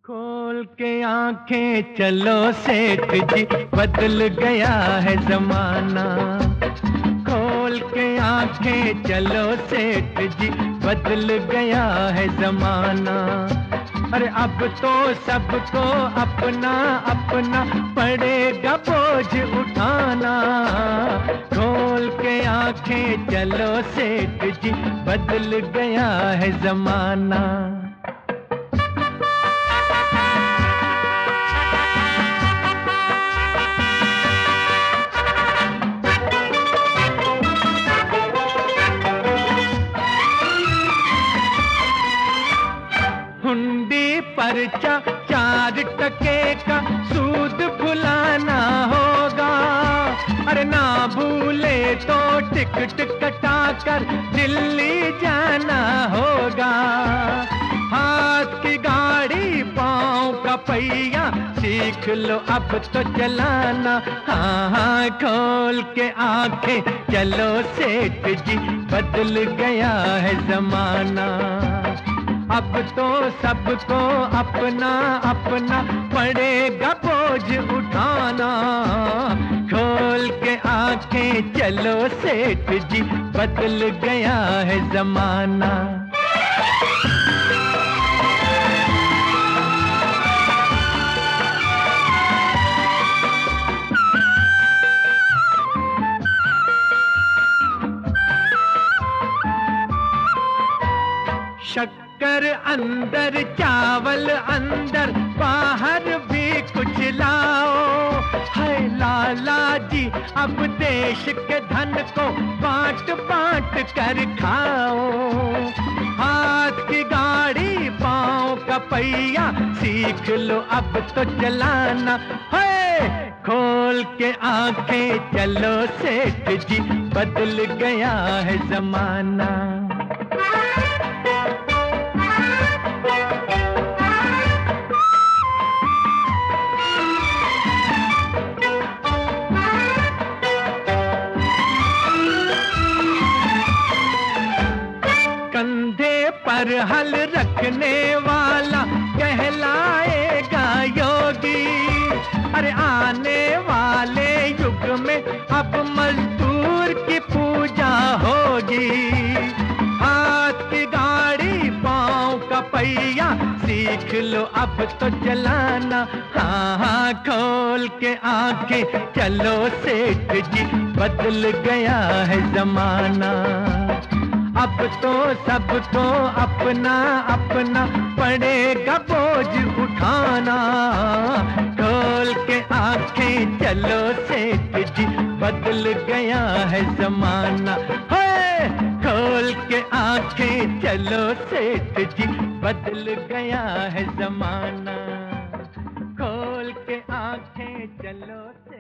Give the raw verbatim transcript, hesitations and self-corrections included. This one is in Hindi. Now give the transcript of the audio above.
खोल के आंखें चलो सेठ जी, बदल गया है जमाना। खोल के आंखें चलो सेठ जी, बदल गया है जमाना। अरे अब तो सबको अपना अपना पड़ेगा बोझ उठाना। खोल के आंखें चलो सेठ जी, बदल गया है जमाना। हुंडी परचा चार टके का सूद भुलाना होगा। अरे ना भूले तो टिकट कटा कर दिल्ली जाना होगा। हाथ की गाड़ी पाँव का पहिया सीख लो अब तो चलाना। हाँ हाँ खोल के आंखें चलो सेठ जी, बदल गया है जमाना। अब तो सबको अपना अपना पड़ेगा बोझ उठाना। खोल के आंखें चलो सेठ जी, बदल गया है जमाना। शक्कर अंदर चावल अंदर, बाहर भी कुछ लाओ। है लाला जी अब देश के धन को बांट बांट कर खाओ। हाथ की गाड़ी पाँव का पहिया सीख लो अब तो चलाना है। खोल के आंखें चलो सेठ जी, बदल गया है जमाना। कंधे पर हल रखने वाला कहलाएगा योगी। अरे आने वाले युग में अब मजदूर की पूजा होगी। हाथ की गाड़ी पाँव का पहिया सीख लो अब तो चलाना। हाँ हाँ खोल के आंखें चलो सेठ जी, बदल गया है जमाना। अब तो सबको अपना अपना पड़ेगा बोझ उठाना। खोल के आंखें चलो सेठ जी, बदल गया है जमाना। है खोल के आंखें चलो सेठ जी, बदल गया है जमाना। खोल के आंखें चलो सेठ